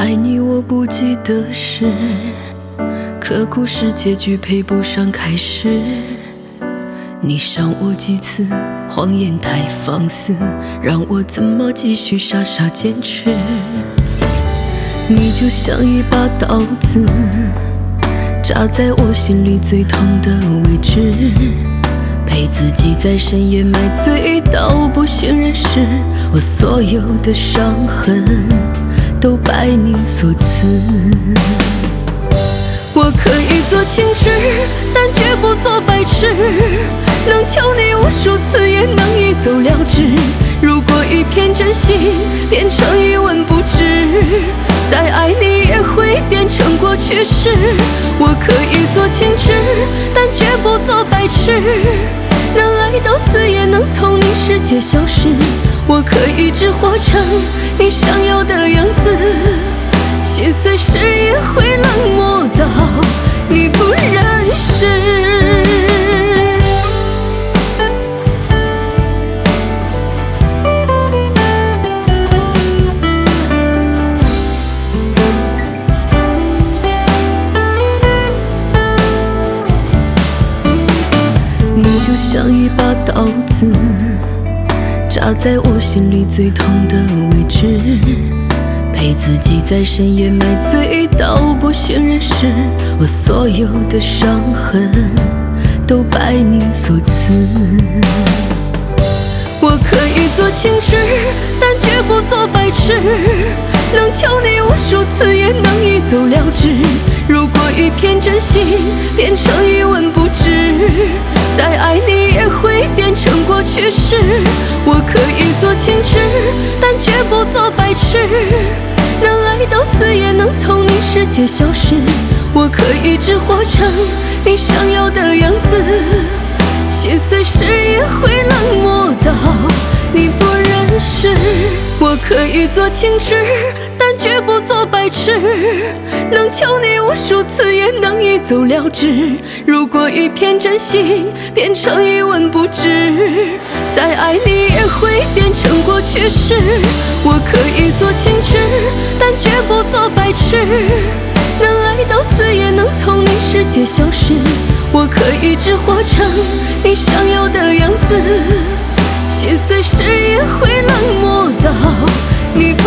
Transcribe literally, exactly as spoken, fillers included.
爱你我不记得时，可故事结局配不上开始。你伤我几次，谎言太放肆，让我怎么继续傻傻坚持？你就像一把刀子，扎在我心里最痛的位置，陪自己在深夜买醉到不省人事。我所有的伤痕都拜你所赐。我可以做情痴，但绝不做白痴，能求你无数次，也能一走了之。如果一片真心变成一文不值，再爱你也会变成过去式。我可以做情痴，但绝不做白痴，能爱到死也能从你世界消失。我可以只活成你想要的样子，心碎时也会冷漠到你不认识。你就像一把刀子，扎在我心里最痛的位置，陪自己在深夜买醉到不省人事。我所有的伤痕都拜你所赐。我可以做情痴，但绝不做白痴，能求你无数次，也能一走了之。如果一片真心变成一文不值，再爱你也会变成过去式。我可以做情痴，但绝不做白痴，能爱到死也能从你世界消失。我可以只活成你想要的样子，心碎时也会冷漠到你不认识。我可以做情痴，但绝不做白痴，能求你无数次，也能一走了之。如果一片真心变成一文不值，再爱你也会变成过去式。我可以做情痴，但绝不做白痴，能爱到死也能从你世界消失。我可以只活成你想要的样子，心碎时也会冷漠到你